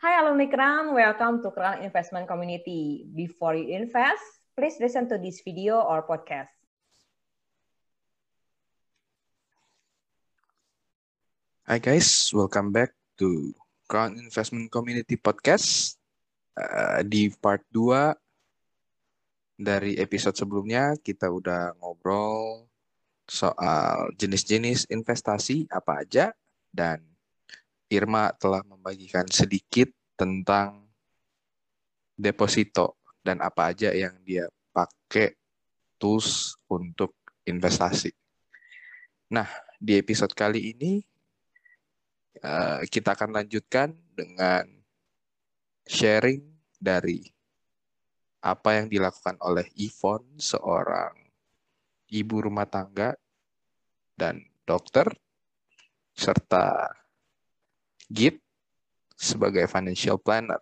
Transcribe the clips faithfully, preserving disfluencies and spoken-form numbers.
Hi alumni Crown, welcome to Crown Investment Community. Before you invest, please listen to this video or podcast. Hi guys, welcome back to Crown Investment Community Podcast. Uh, di part dua dari episode sebelumnya kita udah ngobrol soal jenis-jenis investasi apa aja, dan Irma telah membagikan sedikit tentang deposito dan apa aja yang dia pakai tools untuk investasi. Nah, di episode kali ini uh, kita akan lanjutkan dengan sharing dari apa yang dilakukan oleh Yvonne, seorang ibu rumah tangga dan dokter, serta Git sebagai financial planner.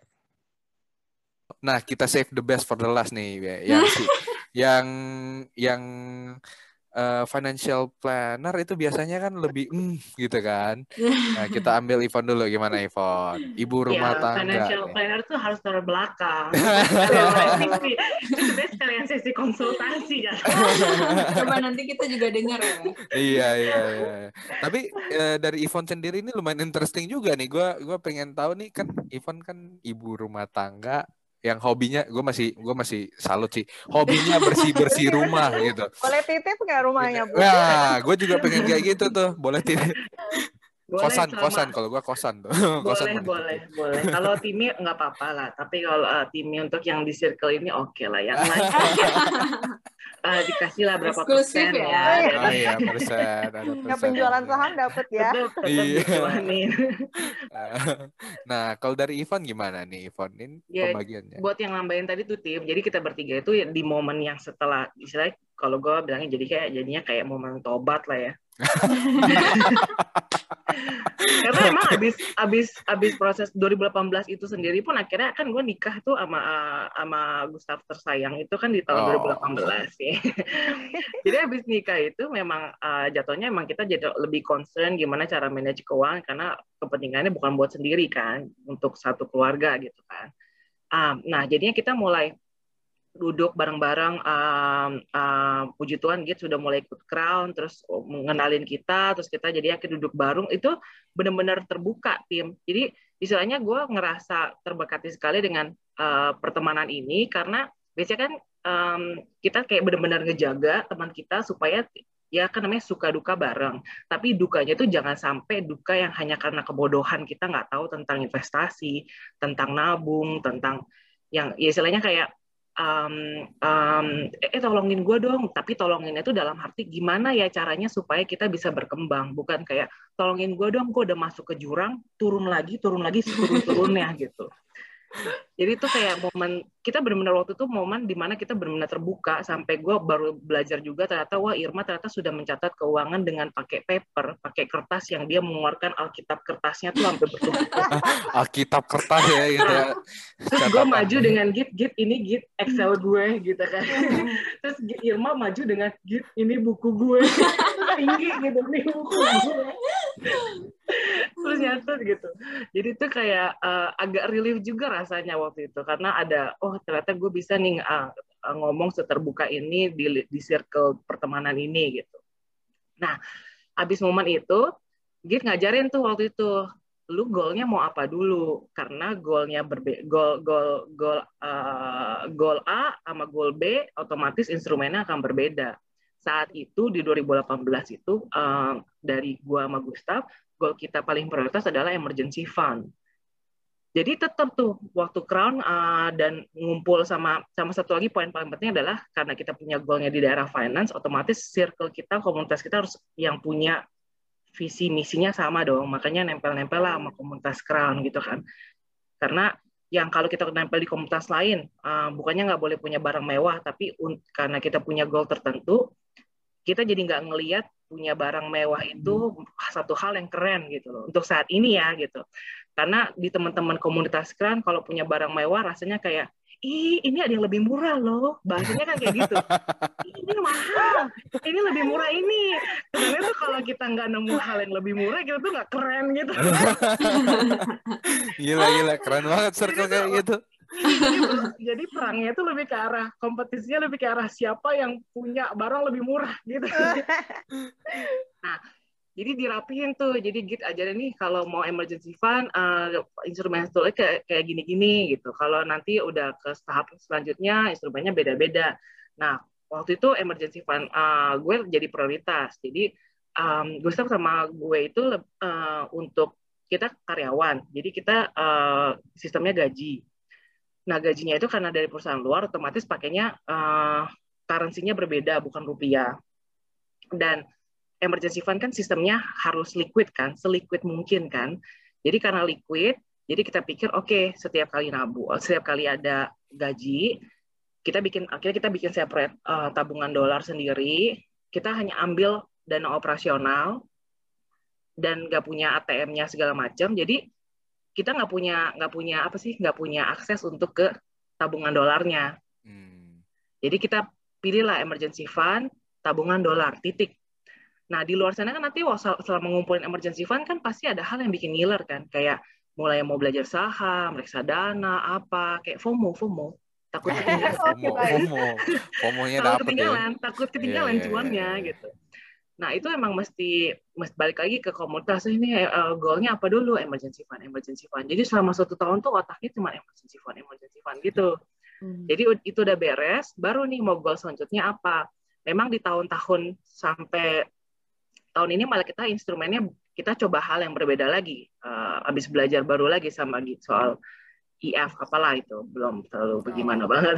Nah, kita save the best for the last nih, yang si, yang yang uh, financial planner itu biasanya kan lebih mm, gitu kan. Nah, kita ambil Yvonne dulu, gimana Yvonne? Ibu rumah ya, tangga. Financial nih. planner tuh harus taruh belakang. Itu sebenarnya sekalian sesi konsultasi ya. Coba nanti kita juga dengar ya. iya iya iya. Tapi eh, dari Yvonne sendiri ini lumayan interesting juga nih. Gue gue pengen tahu nih, kan Yvonne kan ibu rumah tangga yang hobinya, gue masih gue masih salut sih, hobinya bersih bersih rumah gitu. Boleh titip nggak rumahnya, Bu? Nah, gue juga pengen kayak gitu tuh. Boleh titip. Boleh, kosan selama... kosan kalau gue kosan tuh. Boleh kosan boleh boleh. Kalau timnya nggak apa-apa lah. Tapi kalau uh, timnya untuk yang di circle ini oke okay lah. Yang lain uh, dikasih lah berapa eksklusif persen ya. ya. Oh iya, persen, ada persen. Nggak penjualan saham dapat ya. Tetap tetap Iya. dijualin. Nah, kalau dari Yvonne gimana nih, Yvonne? Ini Ya, pembagiannya. buat yang nambahin tadi tuh tim, jadi kita bertiga itu di momen yang setelah, istilahnya kalau gue bilangnya jadi kayak jadinya kayak momen tobat lah ya. Karena emang abis abis abis proses dua ribu delapan belas itu sendiri pun akhirnya kan gue nikah tuh sama sama Gustaf tersayang itu kan di tahun oh. dua ribu delapan belas ya. Jadi abis nikah itu memang uh, jatuhnya emang kita jadi lebih concern gimana cara manage keuangan, karena kepentingannya bukan buat sendiri kan, untuk satu keluarga gitu kan. Um, nah jadinya kita mulai duduk bareng-bareng, um, um, puji Tuhan Git sudah mulai ikut Crown, terus mengenalin kita, terus kita jadi akhirnya duduk bareng, itu benar-benar terbuka tim. Jadi istilahnya gue ngerasa terberkati sekali dengan uh, pertemanan ini, karena biasanya kan um, kita kayak benar-benar ngejaga teman kita supaya ya kan namanya suka duka bareng, tapi dukanya itu jangan sampai duka yang hanya karena kebodohan kita nggak tahu tentang investasi, tentang nabung, tentang yang ya istilahnya kayak Um, um, eh tolongin gue dong, tapi tolonginnya itu dalam arti gimana ya caranya supaya kita bisa berkembang, bukan kayak tolongin gue dong, gue udah masuk ke jurang, turun lagi, turun lagi, turun-turunnya gitu. Jadi itu kayak momen, kita benar-benar waktu itu momen dimana kita benar-benar terbuka, sampai gue baru belajar juga ternyata, wah Irma ternyata sudah mencatat keuangan dengan pakai paper, pakai kertas yang dia mengeluarkan Alkitab kertasnya tuh sampai bertumpuk. Alkitab kertas ya gitu ya. Terus gue maju dengan Git, Git ini Git Excel gue gitu kan. Terus Irma maju dengan Git ini buku gue. Tinggi gitu, nih buku gue. Terus nyatet gitu. Jadi itu kayak uh, agak relief juga rasanya waktu itu, karena ada oh ternyata gue bisa nih uh, ngomong seterbuka ini di, di circle pertemanan ini gitu. Nah, abis momen itu Git ngajarin tuh waktu itu, lu goalnya mau apa dulu, karena goalnya berbe goal goal goal uh, goal A sama goal B otomatis instrumennya akan berbeda. Saat itu di dua ribu delapan belas itu uh, dari gua sama Gustaf, goal kita paling prioritas adalah emergency fund. Jadi tetap tuh waktu Crown uh, dan ngumpul sama sama satu lagi poin paling penting adalah karena kita punya goalnya di daerah finance, otomatis circle kita, komunitas kita harus yang punya visi misinya sama dong. Makanya nempel-nempel lah sama komunitas Crown gitu kan. Karena yang kalau kita nempel di komunitas lain, uh, bukannya nggak boleh punya barang mewah, tapi karena kita punya goal tertentu, kita jadi nggak ngelihat punya barang mewah itu satu hal yang keren gitu loh untuk saat ini ya gitu. Karena di teman-teman komunitas keren kalau punya barang mewah rasanya kayak ih ini ada yang lebih murah loh, bahasanya kan kayak gitu. Ini mahal, ini lebih murah ini. Sebenarnya tuh kalau kita nggak nemu hal yang lebih murah kita tuh nggak keren gitu. Gila gila keren banget circle kayak gitu. Jadi, jadi perangnya itu lebih ke arah kompetisinya lebih ke arah siapa yang punya barang lebih murah gitu. Nah, jadi dirapihin tuh. Jadi Git ajarin nih kalau mau emergency fund uh, instrumen toolnya kayak kayak gini-gini gitu. Kalau nanti udah ke tahap selanjutnya instrumennya beda-beda. Nah, waktu itu emergency fund uh, gue jadi prioritas. Jadi um, Gustaf sama gue itu uh, untuk kita karyawan. Jadi kita uh, sistemnya gaji. Nah, gajinya itu karena dari perusahaan luar, otomatis pakainya uh, currency-nya berbeda, bukan rupiah. Dan emergency fund kan sistemnya harus liquid kan, seliquid mungkin kan. Jadi karena liquid, jadi kita pikir oke, okay, setiap kali nabung, setiap kali ada gaji, kita bikin akhirnya kita bikin separate uh, tabungan dolar sendiri. Kita hanya ambil dana operasional dan nggak punya A T M-nya segala macam. Jadi kita nggak punya nggak punya apa sih nggak punya akses untuk ke tabungan dolarnya. Hmm. Jadi kita pilihlah emergency fund tabungan dolar titik. Nah di luar sana kan nanti selama ngumpulin emergency fund kan pasti ada hal yang bikin ngiler kan, kayak mulai mau belajar saham, reksadana, apa kayak FOMO FOMO takut ketinggalan. FOMO FOMO FOMO-nya dapet ketinggalan, ya. Takut ketinggalan yeah, cuannya yeah, yeah. gitu. Nah, itu emang mesti, mesti balik lagi ke komunitas ini uh, goalnya apa dulu, emergency fund, emergency fund. Jadi selama satu tahun tuh otaknya cuma emergency fund, emergency fund gitu. Hmm. Jadi itu udah beres, baru nih mau goal selanjutnya apa. Memang di tahun-tahun sampai tahun ini malah kita instrumennya kita coba hal yang berbeda lagi. Uh, abis belajar baru lagi sama gitu soal I F apalah itu belum terlalu bagaimana oh. banget.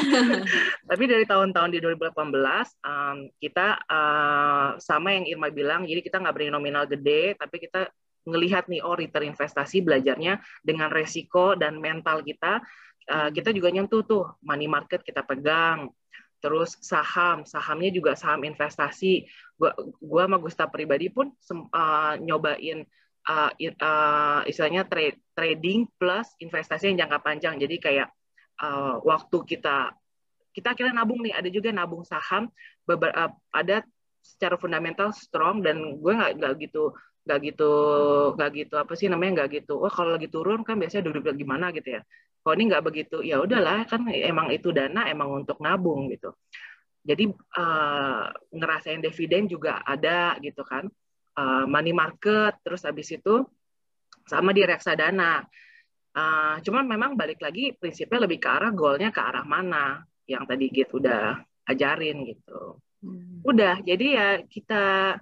Tapi dari tahun-tahun di dua ribu delapan belas um, kita uh, sama yang Irma bilang, jadi kita nggak beri nominal gede, tapi kita ngelihat nih oh return investasi belajarnya dengan resiko dan mental kita. Uh, kita juga nyentuh tuh money market kita pegang, terus saham, sahamnya juga saham investasi. Gua, gua sama Gustaf pribadi pun uh, nyobain. Uh, uh, istilahnya trade, trading plus investasi yang jangka panjang. Jadi kayak uh, waktu kita kita akhirnya nabung nih, ada juga nabung saham, beber, uh, ada secara fundamental strong dan gue nggak nggak gitu nggak gitu nggak gitu apa sih namanya nggak gitu. Wah kalau lagi turun kan biasanya duduk gimana gitu ya. Kalau ini nggak begitu, ya udahlah kan emang itu dana emang untuk nabung gitu. Jadi uh, ngerasain dividen juga ada gitu kan. Uh, money market, terus habis itu sama di reksadana. Uh, cuman memang balik lagi prinsipnya lebih ke arah goalnya ke arah mana yang tadi gitu udah ajarin gitu. Hmm. Udah, jadi ya kita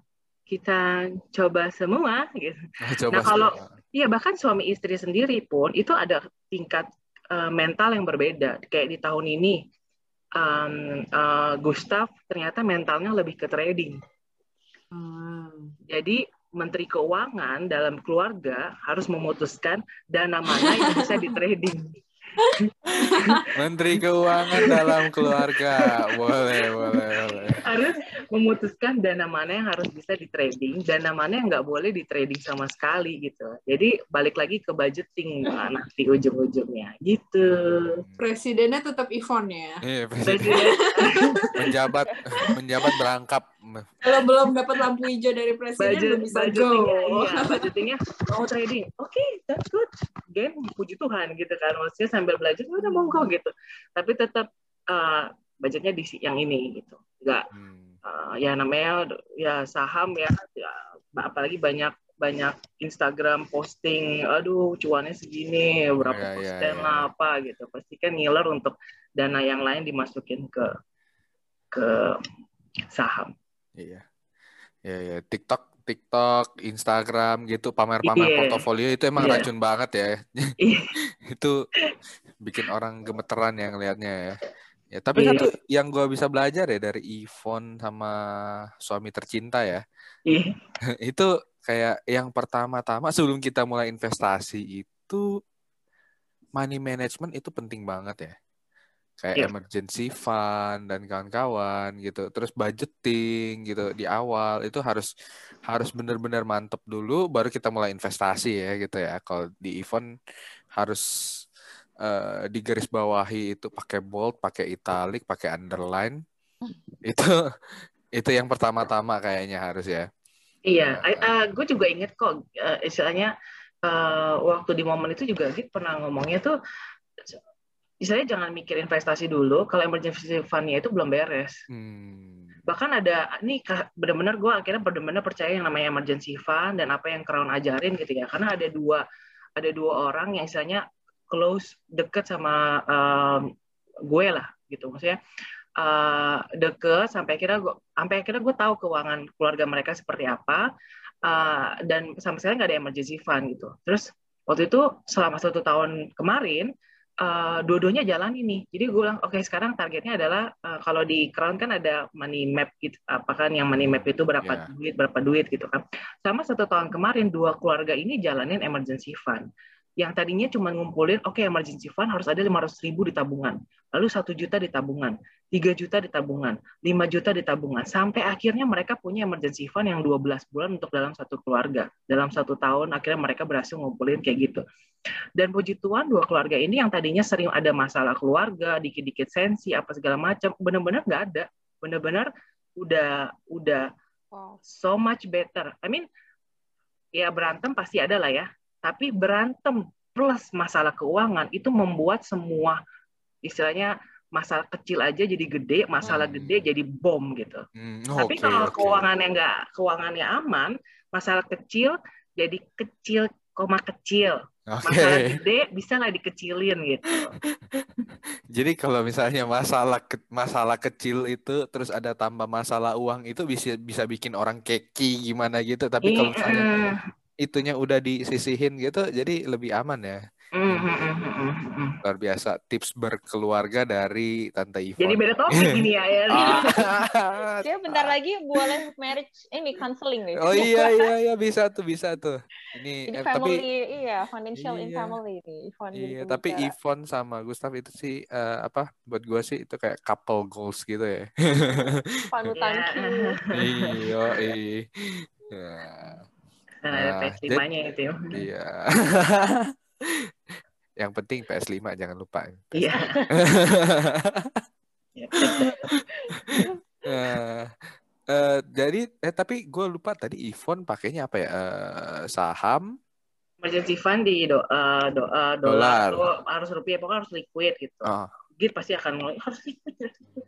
kita coba semua gitu. Coba nah kalau semua. Iya bahkan suami istri sendiri pun itu ada tingkat uh, mental yang berbeda. Kayak di tahun ini um, uh, Gustaf ternyata mentalnya lebih ke trading. Hmm. Jadi Menteri Keuangan dalam keluarga harus memutuskan dana mana yang bisa di trading. Menteri Keuangan dalam keluarga, boleh, boleh, boleh. Harus memutuskan dana mana yang harus bisa di trading, dana mana yang nggak boleh di trading sama sekali gitu. Jadi balik lagi ke budgeting nanti ujung-ujungnya gitu. Presidennya tetap Ivon ya. Iya, presiden. menjabat, menjabat berangkap. Kalau belum dapat lampu hijau dari presiden Budget, belum bisa go. Iya, budgetingnya mau oh, trading. Oke, okay, that's good. Game, puji Tuhan gitu kan. Maksudnya sambil belajar udah monggo gitu. Tapi tetap uh, budgetnya di yang ini gitu. Enggak uh, ya namanya ya saham ya, ya apalagi banyak banyak Instagram posting, aduh cuannya segini, berapa ya, persen ya, ya. lah apa gitu. Pasti kan ngiler untuk dana yang lain dimasukin ke ke saham. Iya, ya, ya. TikTok, TikTok, Instagram gitu, pamer-pamer yeah. portofolio itu emang yeah. racun banget ya. Yeah. Itu bikin orang gemeteran yang ngelihatnya ya. Ya, tapi yeah. satu yang gue bisa belajar ya dari Ivon sama suami tercinta ya. Yeah. Itu kayak yang pertama-tama sebelum kita mulai investasi itu money management itu penting banget ya. kayak Iya. emergency fund dan kawan-kawan gitu. Terus budgeting gitu di awal itu harus harus benar-benar mantep dulu baru kita mulai investasi ya gitu ya. Kalau di event harus uh, digarisbawahi itu pakai bold, pakai italic, pakai underline. Itu itu yang pertama-tama kayaknya harus ya. Iya, Uh, uh, gue juga inget kok uh, istilahnya uh, waktu di momen itu juga Git pernah ngomongnya tuh, istilahnya jangan mikir investasi dulu kalau emergency fund-nya itu belum beres. hmm. Bahkan ada, nih benar-benar gue akhirnya benar-benar percaya yang namanya emergency fund dan apa yang Crown ajarin gitu ya. Karena ada dua ada dua orang yang istilahnya close, deket sama um, gue lah gitu. Maksudnya uh, deket sampai akhirnya gue sampai akhirnya gue tahu keuangan keluarga mereka seperti apa, uh, dan sama sekali nggak ada emergency fund gitu. Terus waktu itu selama satu tahun kemarin Uh, dua-duanya jalan ini. Jadi gue bilang, oke okay, sekarang targetnya adalah uh, kalau di Crown kan ada money map gitu, apa kan yang money map itu berapa Yeah. duit, berapa duit gitu kan. Sama satu tahun kemarin dua keluarga ini jalanin emergency fund. Yang tadinya cuma ngumpulin, oke okay, emergency fund harus ada lima ratus ribu di tabungan, lalu satu juta di tabungan, tiga juta di tabungan, lima juta di tabungan, sampai akhirnya mereka punya emergency fund yang dua belas bulan untuk dalam satu keluarga. Dalam satu tahun akhirnya mereka berhasil ngumpulin kayak gitu. Dan puji Tuhan dua keluarga ini yang tadinya sering ada masalah keluarga, dikit-dikit sensi, apa segala macam, benar-benar nggak ada. Benar-benar udah udah wow. So much better. I mean, ya berantem pasti ada lah ya. Tapi berantem plus masalah keuangan itu membuat semua istilahnya masalah kecil aja jadi gede, masalah hmm. gede jadi bom gitu. Hmm, Tapi okay, kalau okay. keuangannya nggak, keuangannya aman, masalah kecil jadi kecil, koma kecil. Okay. Masalah gede bisa nggak dikecilin gitu. Jadi kalau misalnya masalah ke, masalah kecil itu terus ada tambah masalah uang itu bisa bisa bikin orang keki gimana gitu. Tapi kalau misalnya uh, itunya udah disisihin gitu, jadi lebih aman ya. Mm, mm, mm, mm, mm. Luar biasa tips berkeluarga dari Tante Yvonne. Jadi beda topik ini ya. ya. Dia bentar lagi boleh marriage ini counseling nih. Oh iya iya iya bisa tuh bisa tuh. Ini Jadi eh, family tapi iya financial iya, in family nih. Yvonne iya tapi Yvonne sama Gustaf itu sih uh, apa buat gue sih itu kayak couple goals gitu ya. Panutanku. Iya iya. Nah, ada P S lima-nya itu. Iya. Yang penting P S lima jangan lupa. Iya. uh, uh, jadi eh tapi gue lupa tadi Yvonne pakainya apa ya? Uh, saham. Emergency fund di do, uh, do, uh, dolar, dolar. Harus rupiah, pokoknya harus liquid gitu. Oh. Git pasti akan mulai harus liquid.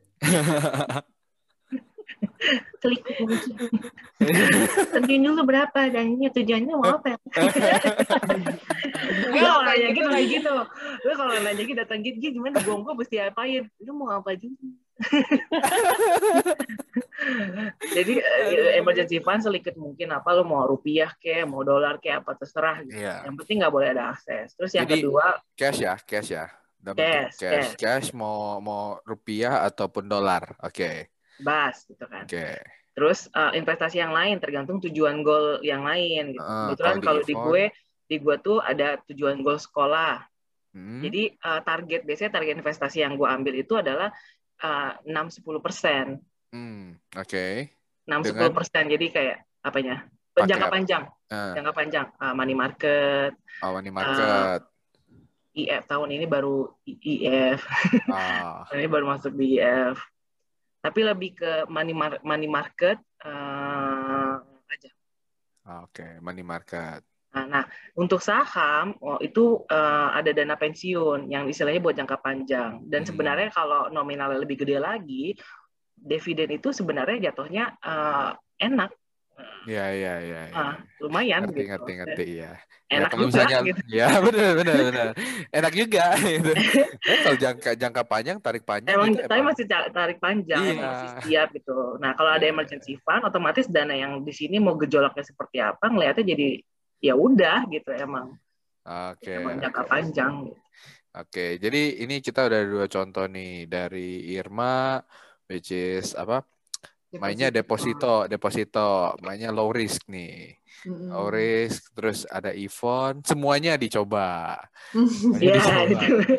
Klik tentuin dulu berapa dan ini tujuannya mau apa? Gue kalau nanya gitu kayak gitu, gue kalau nanya gitu datang gitu gimana gue gue mesti apain? Lu mau apa juga? Jadi emergency fund sedikit mungkin apa lo mau rupiah ke, mau dolar ke apa terserah. Gitu. Yeah. Yang penting nggak boleh ada akses. Terus yang Jadi, kedua cash ya, cash ya. Cash, cash, cash, cash mau mau rupiah ataupun dolar, oke. Okay. Bas gitu kan. Oke. Okay. Terus uh, investasi yang lain tergantung tujuan goal yang lain. Gitu. Uh, Kebetulan kalau di, di gue, di gue tuh ada tujuan goal sekolah. Hmm. Jadi uh, target biasanya target investasi yang gue ambil itu adalah uh, enam sampai sepuluh persen. Hmm, oke. Okay. enam sampai sepuluh persen. Jadi kayak apanya? Jangka panjang. Uh. Jangka panjang. Uh, money market. Oh, money market. Uh, I F tahun ini baru I F. Oh. Ini baru masuk di I F. Tapi lebih ke money mar- money market uh, aja. Oke, okay, money market. Nah, nah untuk saham oh, itu uh, ada dana pensiun yang istilahnya buat jangka panjang. Dan hmm. sebenarnya kalau nominalnya lebih gede lagi, dividen itu sebenarnya jatuhnya uh, enak. Iya iya iya. Nah, lumayan. Ngerti gitu. ngerti ngerti ya. Enak ya, kalau juga. Misalnya, gitu. Ya benar benar benar. Enak juga. Gitu. Ya, kalau jangka jangka panjang tarik panjang. Emang gitu, tapi emang. masih tarik panjang, iya. emang masih siap gitu. Nah kalau ada iya. emergency fund, otomatis dana yang di sini mau gejolaknya seperti apa, ngelihatnya jadi ya udah gitu emang. Oke. Okay, emang jangka okay. panjang. Gitu. Oke, okay, jadi ini kita udah dua contoh nih dari Irma, which is apa? Mainnya deposito, deposito, mainnya low risk nih. Mm-hmm. Low risk, terus ada Yvonne, semuanya dicoba. Semuanya yeah, dicoba. Itu.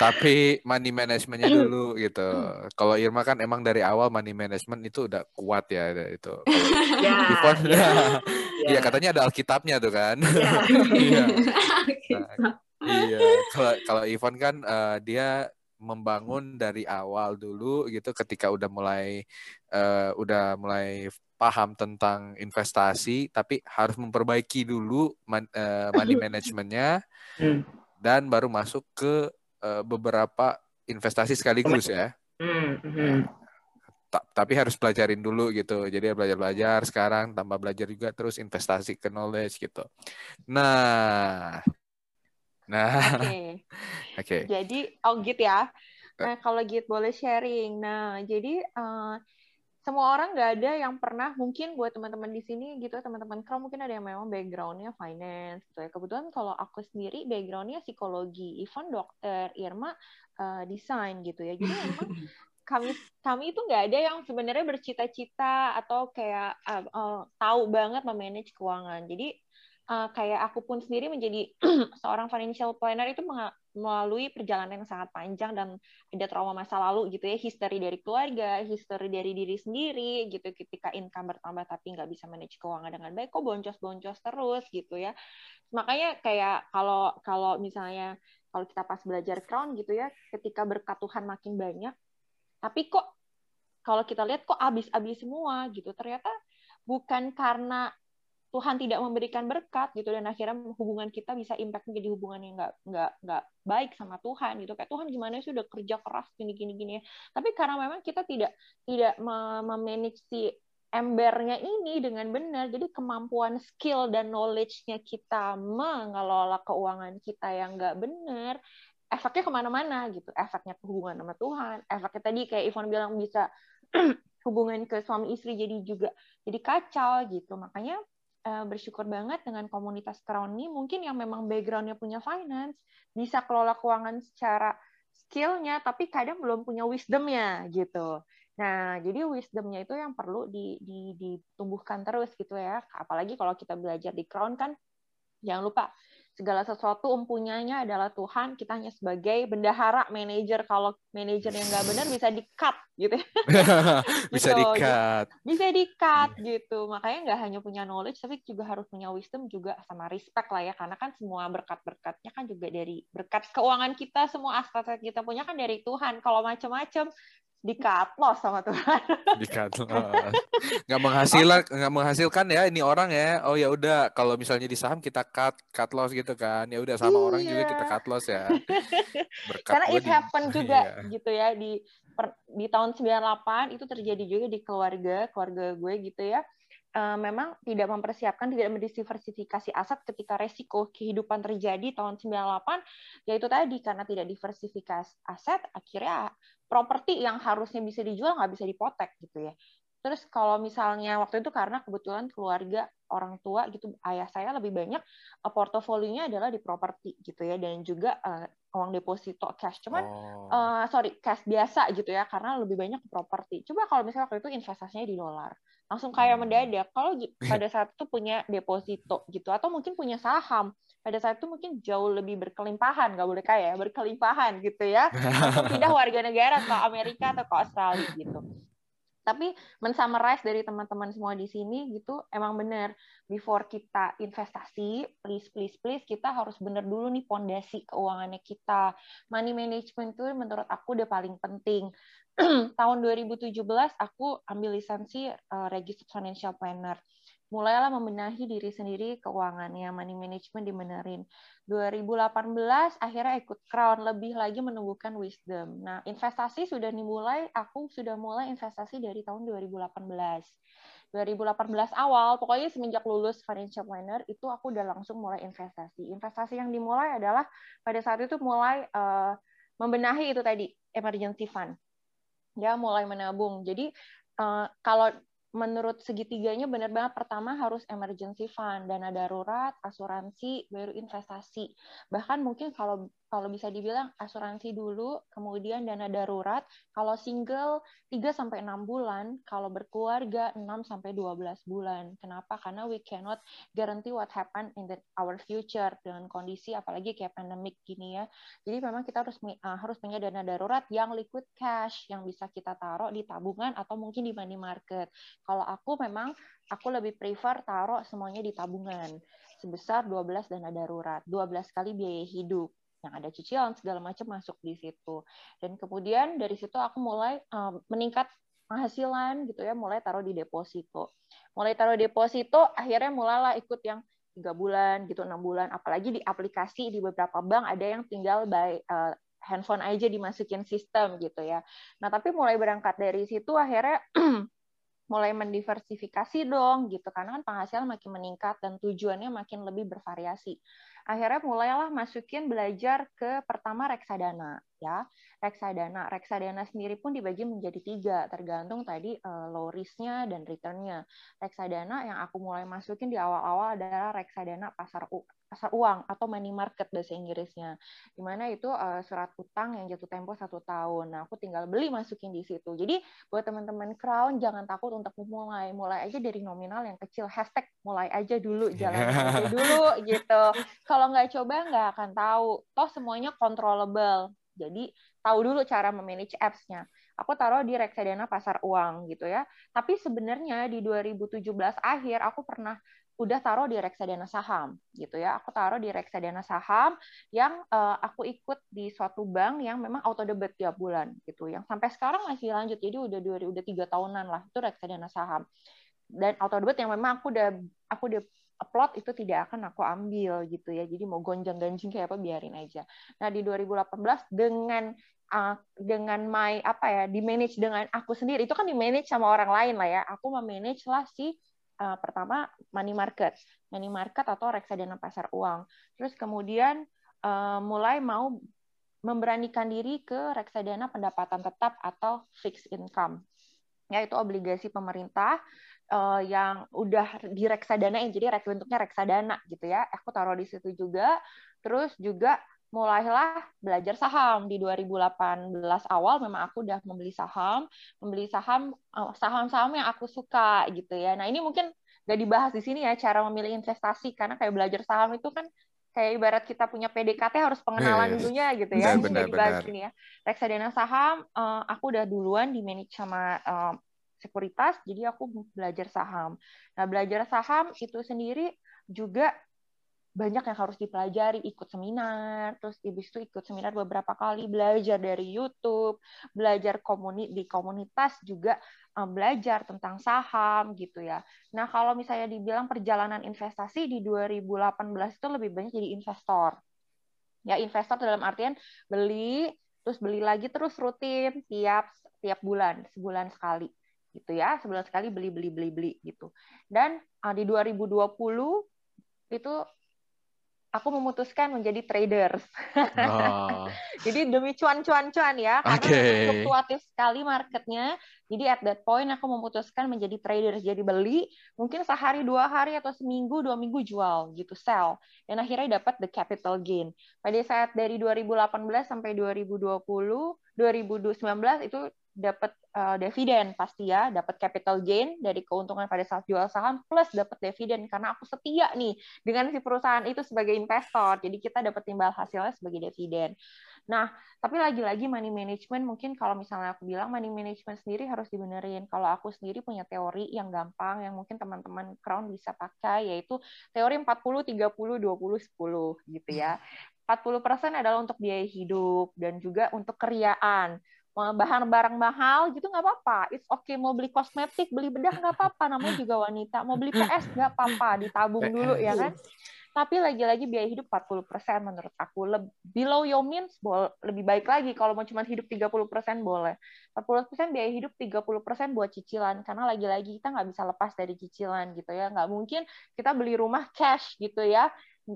Tapi money managementnya dulu gitu. Kalau Irma kan emang dari awal money management itu udah kuat ya itu. Kalau Ya, Ivon, ya, iya ya. katanya ada Alkitabnya tuh kan. Ya. Iya. Nah, iya. Kalau kalau Ivon kan uh, dia membangun dari awal dulu gitu. Ketika udah mulai uh, udah mulai paham tentang investasi, tapi harus memperbaiki dulu man, uh, money managementnya. Hmm. Dan baru masuk ke uh, beberapa investasi sekaligus ya. Hmm. Hmm. Nah, ta- tapi harus pelajarin dulu gitu. Jadi belajar-belajar sekarang, tambah belajar juga terus investasi ke knowledge gitu. Nah, nah, Oke. oke. Okay. Jadi, oh gitu ya. Nah, kalau gitu boleh sharing. Nah, jadi uh, semua orang nggak ada yang pernah, mungkin buat teman-teman di sini gitu, teman-teman Crown mungkin ada yang memang background-nya finance gitu ya. Kebetulan kalau aku sendiri background-nya psikologi, Ivan dokter, Irma uh, desain gitu ya. Jadi memang kami kami itu nggak ada yang sebenarnya bercita-cita atau kayak uh, uh, tahu banget memanage keuangan. Jadi uh, kayak aku pun sendiri menjadi seorang financial planner itu melalui perjalanan yang sangat panjang dan ada trauma masa lalu gitu ya, history dari keluarga, history dari diri sendiri gitu, ketika income bertambah tapi nggak bisa manage keuangan dengan baik, kok boncos-boncos terus gitu ya. Makanya kayak kalau kalau misalnya kalau kita pas belajar Crown gitu ya, ketika berkat Tuhan makin banyak, tapi kok kalau kita lihat kok habis-habis semua gitu, ternyata bukan karena Tuhan tidak memberikan berkat gitu, dan akhirnya hubungan kita bisa impact menjadi hubungan yang nggak nggak nggak baik sama Tuhan gitu, kayak Tuhan gimana sih udah kerja keras gini gini gini ya, tapi karena memang kita tidak tidak memanage si embernya ini dengan benar, jadi kemampuan skill dan knowledge-nya kita mengelola keuangan kita yang nggak benar, efeknya kemana-mana gitu, efeknya ke hubungan sama Tuhan, efeknya tadi kayak Ivon bilang bisa hubungan ke suami istri jadi juga jadi kacau gitu. Makanya bersyukur banget dengan komunitas Crown ini, mungkin yang memang background-nya punya finance, bisa kelola keuangan secara skill-nya, tapi kadang belum punya wisdom-nya gitu. Nah, jadi wisdom-nya itu yang perlu di, di, ditumbuhkan terus gitu ya. Apalagi kalau kita belajar di Crown kan, jangan lupa segala sesuatu empunyanya adalah Tuhan, kita hanya sebagai bendahara, manajer. Kalau manajer yang nggak benar bisa di-cut gitu. Bisa gitu. di-cut. Bisa di-cut gitu. Makanya nggak hanya punya knowledge, tapi juga harus punya wisdom juga sama respect lah ya. Karena kan semua berkat-berkatnya kan juga dari berkat keuangan kita, semua aset kita punya kan dari Tuhan. Kalau macam-macam di-cut loss sama Tuhan. Di-cut loss. Nggak menghasilkan, oh. nggak menghasilkan ya ini orang ya. Oh ya udah, kalau misalnya di saham kita cut cut loss gitu kan. Ya udah sama iya. orang juga kita cut loss ya. Berkat karena it di, happen juga iya. gitu ya di per, di tahun sembilan puluh delapan itu terjadi juga di keluarga keluarga gue gitu ya. Uh, memang tidak mempersiapkan, tidak mendiversifikasi aset ketika resiko kehidupan terjadi tahun sembilan puluh delapan, yaitu tadi karena tidak diversifikasi aset, akhirnya properti yang harusnya bisa dijual nggak bisa dipotek gitu ya. Terus kalau misalnya waktu itu karena kebetulan keluarga orang tua gitu, ayah saya lebih banyak uh, portofolionya adalah di properti gitu ya, dan juga uh, uang deposito cash, cuman oh. uh, sorry cash biasa gitu ya, karena lebih banyak ke properti. Coba kalau misalnya waktu itu investasinya di dolar, langsung kayak mendadak. Kalau pada saat itu punya deposito gitu, atau mungkin punya saham, pada saat itu mungkin jauh lebih berkelimpahan, nggak boleh kaya, berkelimpahan gitu ya, langsung pindah warga negara ke Amerika atau ke Australia gitu. Tapi men-summarize dari teman-teman semua di sini gitu, emang benar, before kita investasi, please, please, please, kita harus benar dulu nih pondasi keuangannya kita. Money management itu menurut aku udah paling penting. Tahun dua ribu tujuh belas aku ambil lisensi uh, Registered Financial Planner. Mulailah membenahi diri sendiri keuangannya, money management dibenerin. dua ribu delapan belas akhirnya ikut Crown, lebih lagi menumbuhkan wisdom. Nah, investasi sudah dimulai, aku sudah mulai investasi dari tahun dua ribu delapan belas. dua ribu delapan belas awal, pokoknya semenjak lulus financial planner, itu aku udah langsung mulai investasi. Investasi yang dimulai adalah pada saat itu mulai uh, membenahi itu tadi, emergency fund. Ya, mulai menabung. Jadi, uh, kalau menurut segitiganya benar banget, pertama harus emergency fund, dana darurat, asuransi, baru investasi. Bahkan mungkin kalau kalau bisa dibilang asuransi dulu, kemudian dana darurat. Kalau single tiga sampai enam bulan, kalau berkeluarga enam sampai dua belas bulan. Kenapa? Karena we cannot guarantee what happen in the, our future dengan kondisi apalagi kayak pandemic gini ya. Jadi memang kita harus uh, harus punya dana darurat yang liquid cash yang bisa kita taruh di tabungan atau mungkin di money market. Kalau aku memang aku lebih prefer taruh semuanya di tabungan sebesar dua belas dana darurat, dua belas kali biaya hidup. Yang ada cicilan segala macam masuk di situ. Dan kemudian dari situ aku mulai um, meningkat penghasilan gitu ya, mulai taruh di deposito. Mulai taruh deposito, akhirnya mulailah ikut yang tiga bulan gitu, enam bulan. Apalagi di aplikasi di beberapa bank ada yang tinggal by uh, handphone aja dimasukin sistem gitu ya. Nah tapi mulai berangkat dari situ akhirnya mulai mendiversifikasi dong gitu, karena kan penghasilan makin meningkat dan tujuannya makin lebih bervariasi. Akhirnya mulailah masukin belajar ke pertama reksadana ya. Reksadana, reksadana sendiri pun dibagi menjadi tiga, tergantung tadi uh, low risk-nya dan return-nya. Reksadana yang aku mulai masukin di awal-awal adalah reksadana pasar u pasar uang atau money market bahasa Inggrisnya, dimana itu uh, surat utang yang jatuh tempo satu tahun. Nah, aku tinggal beli masukin di situ. Jadi buat teman-teman Crown jangan takut untuk memulai, mulai aja dari nominal yang kecil. Hashtag mulai aja dulu, jalan aja dulu gitu. Kalau nggak coba nggak akan tahu. Toh semuanya controllable. Jadi tahu dulu cara memanage apps-nya. Aku taruh di reksadana pasar uang gitu ya. Tapi sebenarnya di dua ribu tujuh belas akhir aku pernah udah taruh di reksadana saham gitu ya. Aku taruh di reksadana saham yang uh, aku ikut di suatu bank yang memang auto debit tiap bulan gitu. Yang sampai sekarang masih lanjut. Jadi udah dua udah tiga tahunan lah itu reksadana saham. Dan auto debit yang memang aku udah aku udah upload itu tidak akan aku ambil gitu ya. Jadi mau gonjang-ganjing kayak apa biarin aja. Nah, di dua ribu delapan belas dengan uh, dengan my apa ya, di manage dengan aku sendiri. Itu kan di manage sama orang lain lah ya. Aku memanage lah si uh, pertama money market. Money market atau reksadana pasar uang. Terus kemudian uh, mulai mau memberanikan diri ke reksadana pendapatan tetap atau fixed income. Yaitu obligasi pemerintah Uh, yang udah direksadanain, jadi bentuknya reksadana gitu ya. Aku taruh di situ juga. Terus juga mulailah belajar saham di dua ribu delapan belas awal. Memang aku udah membeli saham, membeli saham saham-saham yang aku suka gitu ya. Nah ini mungkin gak dibahas di sini ya cara memilih investasi, karena kayak belajar saham itu kan kayak ibarat kita punya P D K T harus pengenalan dulunya gitu ya. Ini gak dibahas di sini ya. Reksadana saham uh, aku udah duluan di manage sama uh, sekuritas, jadi aku belajar saham. Nah, belajar saham itu sendiri juga banyak yang harus dipelajari, ikut seminar, terus habis itu ikut seminar beberapa kali, belajar dari YouTube, belajar komuni di komunitas juga um, belajar tentang saham gitu ya. Nah, kalau misalnya dibilang perjalanan investasi di dua ribu delapan belas itu lebih banyak jadi investor. Ya, investor dalam artian beli, terus beli lagi terus rutin tiap tiap bulan, sebulan sekali. Gitu ya, sebulan sekali beli beli beli beli gitu. Dan uh, di dua ribu dua puluh itu aku memutuskan menjadi traders. Oh. Jadi demi cuan-cuan-cuan ya, karena okay. memang fluktuatif sekali marketnya. Jadi at that point aku memutuskan menjadi traders. Jadi beli, mungkin sehari dua hari atau seminggu dua minggu jual gitu, sell. Dan akhirnya dapat the capital gain. Pada saat dari dua ribu delapan belas sampai dua ribu dua puluh, dua ribu sembilan belas itu dapat uh, dividen pasti ya, dapat capital gain dari keuntungan pada saat jual saham plus dapat dividen karena aku setia nih dengan si perusahaan itu sebagai investor. Jadi kita dapat timbal hasilnya sebagai dividen. Nah, tapi lagi-lagi money management mungkin kalau misalnya aku bilang money management sendiri harus dibenerin. Kalau aku sendiri punya teori yang gampang yang mungkin teman-teman Crown bisa pakai, yaitu teori empat puluh tiga puluh dua puluh sepuluh gitu ya. empat puluh persen adalah untuk biaya hidup dan juga untuk keriaan. Bahan barang mahal gitu nggak apa-apa, it's okay. Mau beli kosmetik, beli bedak nggak apa-apa, namanya juga wanita. Mau beli P S nggak apa-apa, ditabung dulu ya kan. Tapi lagi-lagi biaya hidup empat puluh persen menurut aku. Below your means lebih baik lagi. Kalau mau cuma hidup tiga puluh persen boleh. empat puluh persen biaya hidup, tiga puluh persen buat cicilan. Karena lagi-lagi kita nggak bisa lepas dari cicilan gitu ya. Nggak mungkin kita beli rumah cash gitu ya.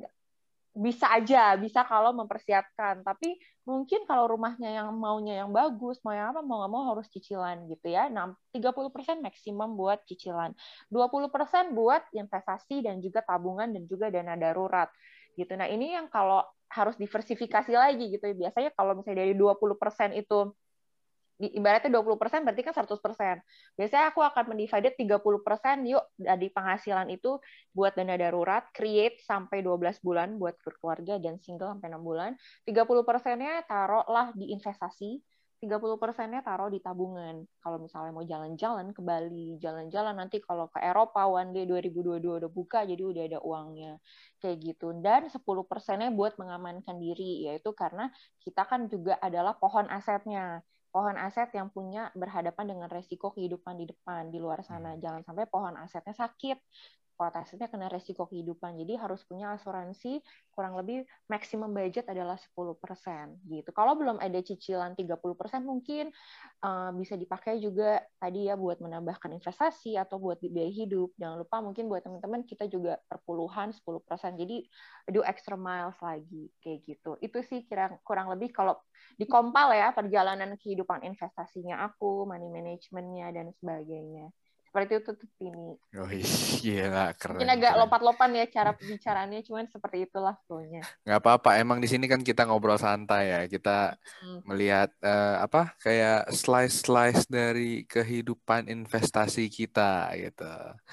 Bisa aja, bisa kalau mempersiapkan. Tapi mungkin kalau rumahnya yang maunya yang bagus, mau yang apa, mau nggak mau harus cicilan gitu ya. Nah, tiga puluh persen maksimum buat cicilan. dua puluh persen buat investasi dan juga tabungan dan juga dana darurat. gitu. Nah ini yang kalau harus diversifikasi lagi gitu. Biasanya kalau misalnya dari dua puluh persen itu ibaratnya dua puluh persen berarti kan seratus persen. Biasanya aku akan mendivide tiga puluh persen yuk dari penghasilan itu buat dana darurat, create sampai dua belas bulan buat keluarga dan single sampai enam bulan. tiga puluh persennya taruhlah di investasi, tiga puluh persennya taruh di tabungan. Kalau misalnya mau jalan-jalan ke Bali, jalan-jalan nanti kalau ke Eropa one day dua ribu dua puluh dua udah buka jadi udah ada uangnya. Kayak gitu. Dan sepuluh persennya buat mengamankan diri, yaitu karena kita kan juga adalah pohon asetnya. Pohon aset yang punya berhadapan dengan resiko kehidupan di depan, di luar sana. Jangan sampai pohon asetnya sakit, pohon asetnya kena resiko kehidupan. Jadi harus punya asuransi, kurang lebih maksimum budget adalah sepuluh persen. Gitu. Kalau belum ada cicilan tiga puluh persen mungkin uh, bisa dipakai juga tadi ya buat menambahkan investasi atau buat biaya hidup. Jangan lupa mungkin buat teman-teman kita juga perpuluhan sepuluh persen. Jadi do extra miles lagi kayak gitu. Itu sih kira kurang lebih kalau dikompal ya perjalanan kehidupan investasinya aku, money managementnya dan sebagainya. Seperti itu tuh ini. Oh iya, keren. Mungkin agak keren. lompat-lompat ya cara pembicaraannya, cuman seperti itulah flownya. Nggak apa-apa, emang di sini kan kita ngobrol santai ya. Kita hmm. melihat uh, apa kayak slice-slice dari kehidupan investasi kita gitu.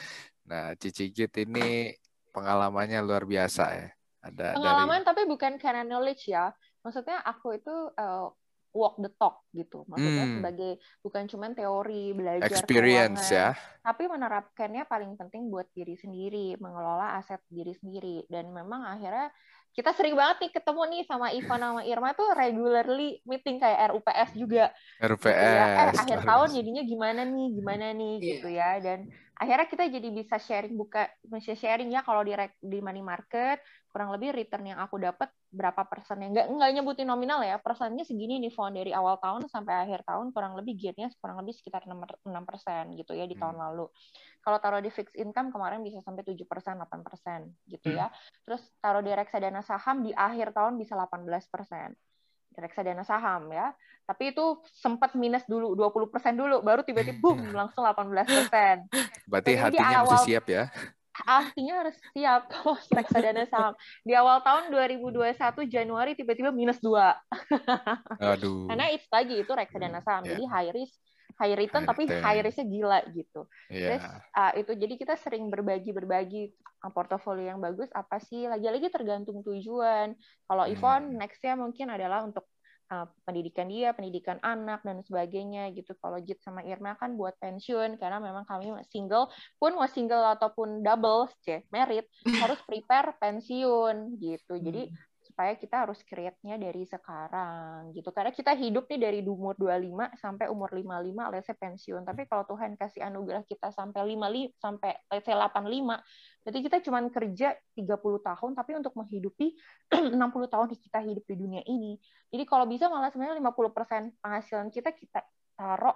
Nah, Cici Git ini pengalamannya luar biasa ya. Ada pengalaman dari... tapi bukan karena knowledge ya. Maksudnya aku itu uh, walk the talk gitu. Maksudnya hmm. sebagai bukan cuma teori belajar experience keuangan, ya. tapi menerapkannya paling penting buat diri sendiri, mengelola aset diri sendiri. Dan memang akhirnya kita sering banget nih ketemu nih sama Ivan sama Irma tuh regularly meeting kayak R U P S juga. R U P S. Gitu ya. Eh akhir tahun jadinya gimana nih, gimana nih yeah. gitu ya. Dan akhirnya kita jadi bisa sharing buka bisa sharing ya kalau di di money market kurang lebih return yang aku dapat berapa persennya, nggak nggak nyebutin nominal ya, persennya segini nih Fon dari awal tahun sampai akhir tahun kurang lebih gainnya kurang lebih sekitar enam persen gitu ya di tahun hmm. lalu. Kalau taruh di fixed income kemarin bisa sampai tujuh persen, delapan persen gitu ya. Terus taruh di reksadana saham di akhir tahun bisa delapan belas persen. Reksadana saham ya. Tapi itu sempat minus dulu dua puluh persen dulu baru tiba-tiba boom langsung delapan belas persen. Berarti hatinya awal, mesti siap ya. Artinya harus siap kalau reksadana saham. Di awal tahun dua ribu dua puluh satu Januari tiba-tiba minus dua. Aduh. Karena itu lagi itu reksadana saham. Yeah. Jadi high risk, high return high tapi return. High risk-nya gila gitu. Yeah. Terus uh, itu jadi kita sering berbagi-berbagi portofolio yang bagus apa sih? Lagi-lagi tergantung tujuan. Kalau hmm. Yvonne next-nya mungkin adalah untuk Uh, pendidikan dia, pendidikan anak dan sebagainya gitu. Kalau Jit sama Irma kan buat pensiun karena memang kami single, pun mau single ataupun double, c, married harus prepare pensiun gitu. Jadi supaya kita harus create-nya dari sekarang gitu. Karena kita hidup nih dari umur dua puluh lima sampai umur lima puluh lima let's say pensiun. Tapi kalau Tuhan kasih anugerah kita sampai lima puluh lima sampai let's say delapan puluh lima, berarti kita cuma kerja tiga puluh tahun tapi untuk menghidupi enam puluh tahun kita hidup di dunia ini. Jadi kalau bisa malah sebenarnya lima puluh persen penghasilan kita kita taruh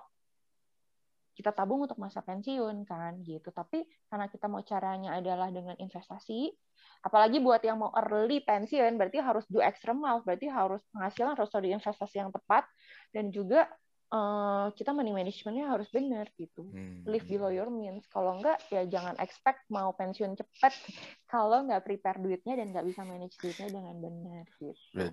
kita tabung untuk masa pensiun kan gitu. Tapi karena kita mau caranya adalah dengan investasi, apalagi buat yang mau early pensiun berarti harus do extra mile, berarti harus penghasilan harus ada investasi yang tepat dan juga uh, kita money managementnya harus benar gitu. Hmm. Live below your means. Kalau enggak ya jangan expect mau pensiun cepat kalau nggak prepare duitnya dan nggak bisa manage duitnya dengan benar gitu.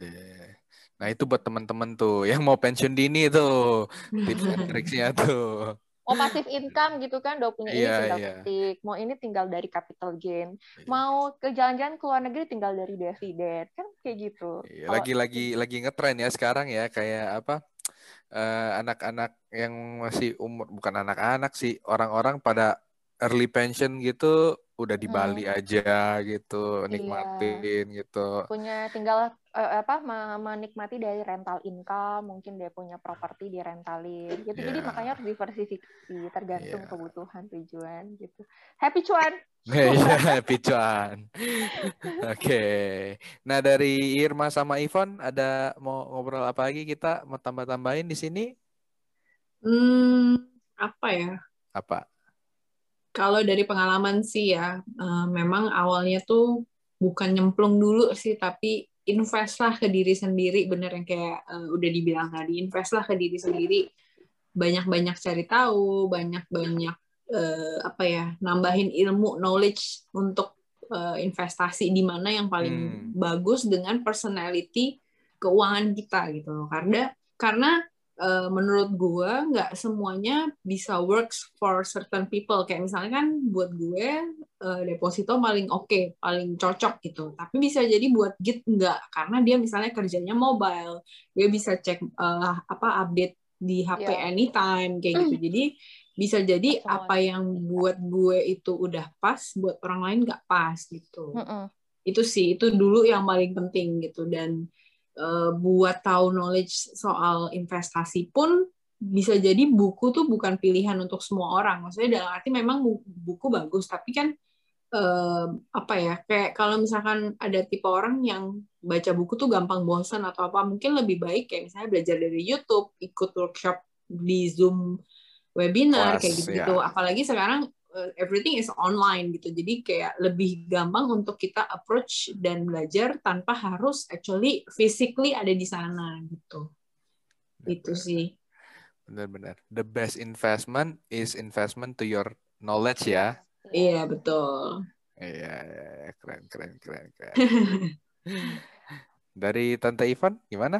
Nah itu buat teman-teman tuh yang mau pensiun dini tuh tips and tricksnya tuh. Mau passive income gitu kan, udah punya ini yeah, tinggal yeah. ketik. Mau ini tinggal dari capital gain. Yeah. Mau ke jalan-jalan ke luar negeri tinggal dari dividen. Kan kayak gitu. Yeah, lagi-lagi lagi ngetren ya sekarang ya kayak apa? Uh, anak-anak yang masih umur bukan anak-anak sih, orang-orang pada early pension gitu udah di Bali hmm. aja gitu, nikmatin yeah. gitu. Punya tinggal uh, apa menikmati dari rental income, mungkin dia punya properti di rentalin gitu. Yeah. Jadi makanya harus diversifikasi tergantung yeah. kebutuhan tujuan gitu. Happy cuan. Iya, happy cuan. Oke. Okay. Nah, dari Irma sama Yvonne ada mau ngobrol apa lagi kita mau tambah-tambahin di sini? Hmm, apa ya? Apa? Kalau dari pengalaman sih ya, uh, memang awalnya tuh bukan nyemplung dulu sih, tapi invest lah ke diri sendiri, bener yang kayak uh, udah dibilang tadi, invest lah ke diri sendiri, banyak-banyak cari tahu, banyak-banyak uh, apa ya, nambahin ilmu, knowledge untuk uh, investasi di mana yang paling Hmm. bagus dengan personality keuangan kita gitu loh. Karena karena uh, menurut gue nggak semuanya bisa works for certain people. Kayak misalnya kan buat gue uh, deposito paling oke, okay, paling cocok gitu. Tapi bisa jadi buat Git nggak, karena dia misalnya kerjanya mobile, dia bisa cek uh, apa update di H P Yeah. anytime kayak gitu. Jadi bisa jadi Semua apa yang buat gue itu udah pas, buat orang lain nggak pas gitu. Mm-mm. Itu sih, itu dulu yang paling penting gitu. Dan uh, buat tahu knowledge soal investasi pun bisa jadi buku tuh bukan pilihan untuk semua orang. Maksudnya dalam arti memang buku bagus, tapi kan uh, apa ya, kayak kalau misalkan ada tipe orang yang baca buku tuh gampang bosan atau apa, mungkin lebih baik kayak misalnya belajar dari YouTube, ikut workshop di Zoom webinar, Kelas, kayak gitu-gitu. ya. Apalagi sekarang uh, everything is online gitu. Jadi kayak lebih gampang untuk kita approach dan belajar tanpa harus actually physically ada di sana gitu. Itu sih. Benar-benar. The best investment is investment to your knowledge ya. Iya, betul. Iya, ya, keren, keren, keren, keren. Dari Tante Ivan, gimana?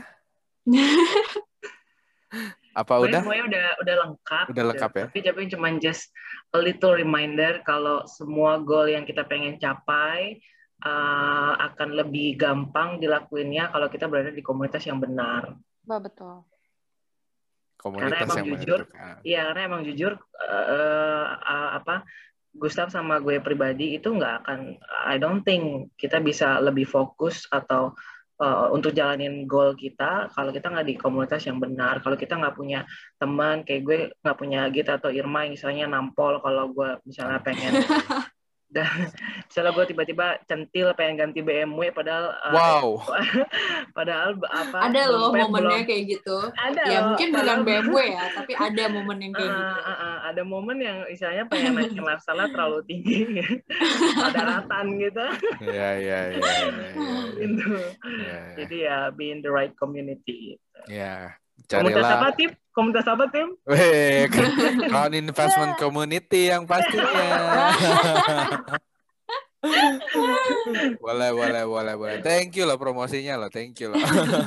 Apa Sebenarnya udah? semuanya udah udah lengkap. Udah lengkap ya? Tapi tapi cuma just a little reminder kalau semua goal yang kita pengen capai uh, akan lebih gampang dilakuinnya kalau kita berada di komunitas yang benar. Bah, betul. Komunitas Karena emang yang jujur, menentukan. iya karena emang jujur uh, uh, apa Gustaf sama gue pribadi itu nggak akan, I don't think kita bisa lebih fokus atau Uh, untuk jalanin goal kita kalau kita nggak di komunitas yang benar, kalau kita nggak punya teman kayak gue nggak punya Gita atau Irma misalnya nampol kalau gue misalnya pengen dan misalnya gue tiba-tiba centil pengen ganti B M W padahal uh, wow padahal apa ada loh dompet momennya belum, kayak gitu ada ya loh, mungkin bukan B M W ya tapi ada momen yang kayak uh, gitu uh, uh, ada momen yang misalnya pengen naikin lifestyle terlalu tinggi ada ratan gitu ya ya ya gitu ya. Jadi ya be in the right community. Ya, Komunitas carilah. apa tim? Komunitas apa tim? Weh, Crown Investment Community yang pastinya. boleh, boleh, boleh, boleh. Thank you loh promosinya loh, thank you loh.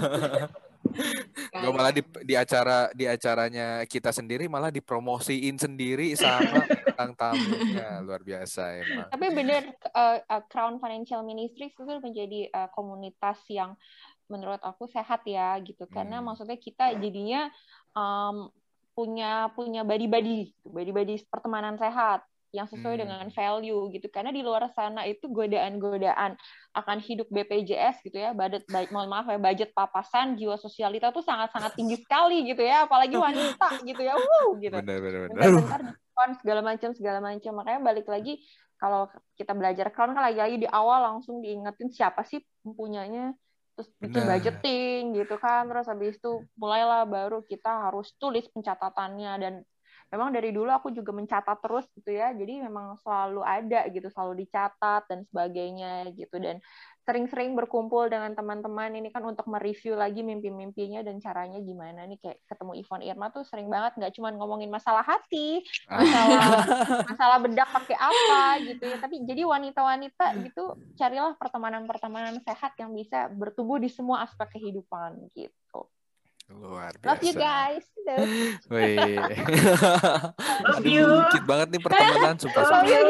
Gue malah di, di acara di acaranya kita sendiri malah dipromosiin sendiri sama bintang tamunya, luar biasa emang. Tapi benar uh, uh, Crown Financial Ministries itu menjadi uh, komunitas yang menurut aku sehat ya gitu, karena Hmm. maksudnya kita jadinya um, punya punya body-body, body-body pertemanan sehat yang sesuai Hmm. dengan value gitu, karena di luar sana itu godaan-godaan akan hidup B P J S gitu ya, budget baik mohon maaf ya budget papasan, jiwa sosialita tuh sangat-sangat tinggi sekali gitu ya, apalagi wanita gitu ya, wuh gitu. Benar, benar, benar. Bentar-bentar diskon segala macam segala macam, makanya balik lagi kalau kita belajar Crown kan lagi-lagi di awal langsung diingetin siapa sih mempunyanya, terus bikin Benar. budgeting gitu kan, terus habis itu mulailah baru kita harus tulis pencatatannya, dan memang dari dulu aku juga mencatat terus gitu ya, jadi memang selalu ada gitu, selalu dicatat dan sebagainya gitu, dan sering-sering berkumpul dengan teman-teman ini kan untuk mereview lagi mimpi-mimpinya dan caranya gimana nih, kayak ketemu Ivon Irma tuh sering banget nggak cuma ngomongin masalah hati, masalah masalah bedak pakai apa gitu ya, tapi jadi wanita-wanita gitu carilah pertemanan-pertemanan sehat yang bisa bertumbuh di semua aspek kehidupan gitu. Luar biasa. Love you guys. Wih. Love Aduh, you. cute banget nih pertemanan, sumpah. Love you.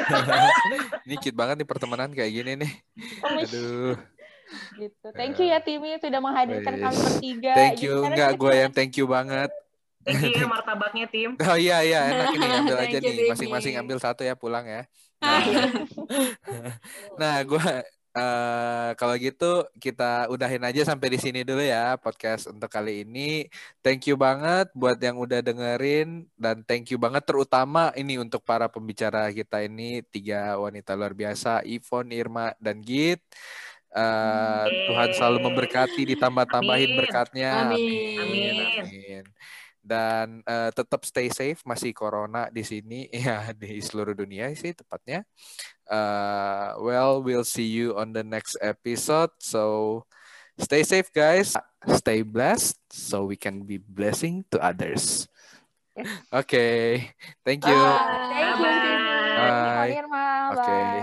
Ini cute banget nih pertemanan kayak gini nih. Aduh. Gitu. Thank you ya Timi sudah menghadirkan Wih. kami bertiga. Thank you, Jadi, enggak gue yang thank you banget. Thank you ya martabaknya tim. Oh iya iya enak ini ambil aja Thank you, nih, Timi. masing-masing ambil satu ya pulang ya. Nah, nah gue uh, kalau gitu kita udahin aja sampai di sini dulu ya podcast untuk kali ini. Thank you banget buat yang udah dengerin, dan thank you banget terutama ini untuk para pembicara kita ini, tiga wanita luar biasa, Ivon, Irma, dan Git. Uh, Tuhan selalu memberkati, ditambah-tambahin Amin. berkatnya. Amin. Amin. Amin. Dan uh, tetap stay safe, masih corona di sini ya, di seluruh dunia sih tepatnya. Uh, well, we'll see you on the next episode. So stay safe guys, stay blessed so we can be blessing to others. Oke, okay. Thank you. Thank you. Bye. Timi. Bye. Irma. Oke. Bye.